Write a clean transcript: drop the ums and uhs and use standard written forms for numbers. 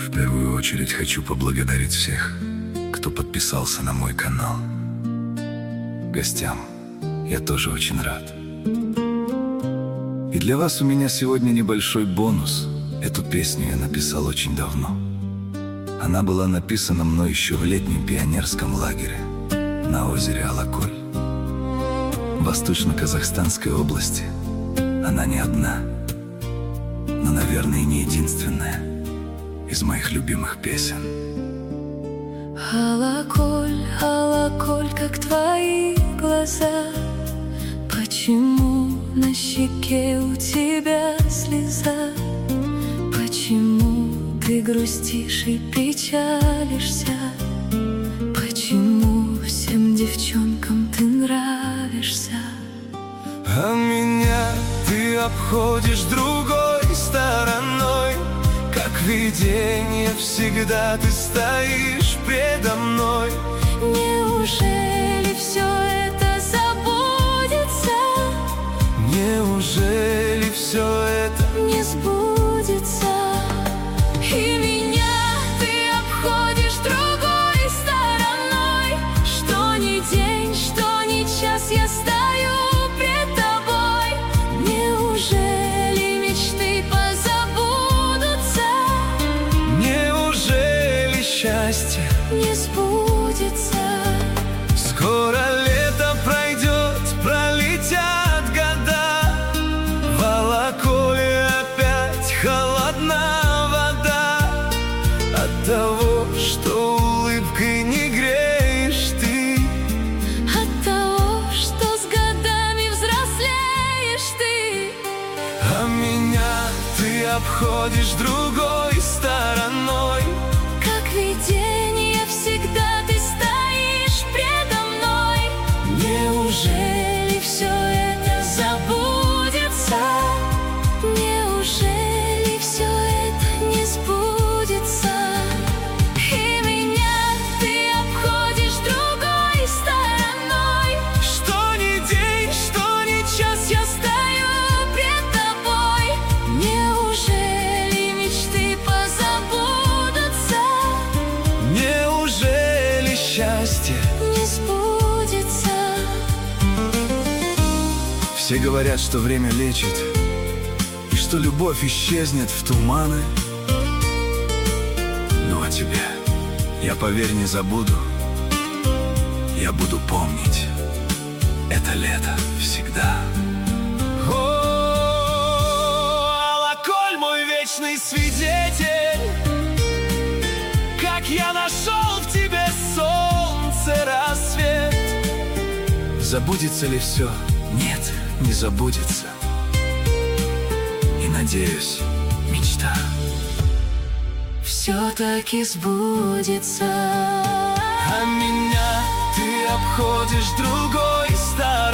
В первую очередь хочу поблагодарить всех, кто подписался на мой канал. Гостям я тоже очень рад. И для вас у меня сегодня небольшой бонус. Эту песню я написал очень давно. Она была написана мной еще в летнем пионерском лагере на озере Алаколь, в Восточно-Казахстанской области. Она не одна, но, наверное, и не единственная из моих любимых песен. Алаколь, Алаколь, как твои глаза. Почему на щеке у тебя слеза? Почему ты грустишь и печалишься? Почему всем девчонкам ты нравишься? А меня ты обходишь другой стороной. Как видение всегда ты стоишь предо мной. Неужели все это забудется? Неужели все это не сбудется? И меня ты обходишь другой стороной. Что ни день, что ни час я стою пред тобой. Неужели мечты позабудутся? Неужели счастье не сбудется? Скоро лето пройдет, пролетят года. В Алаколе опять холодна вода. От того, что улыбкой не греешь ты, от того, что с годами взрослеешь ты. а меня ты обходишь другой стороной. Как видение всегда ты стоишь предо мной. Неужели все это забудется? Неужели все это не сбудется? И меня ты обходишь другой стороной. Что ни день, что ни час я стою пред тобой. Неужели мечты позабудутся? Неужели счастье не сбудется? Все говорят, что время лечит, и что любовь исчезнет в туманы. Ну а тебя я, поверь, не забуду. Я буду помнить это лето всегда. О, Алаколь, мой вечный свидетель, как я нашел в тебе солнце, рассвет. Забудется ли все? Нет, не забудется. И, надеюсь, мечта все-таки сбудется. А меня ты обходишь другой стороной.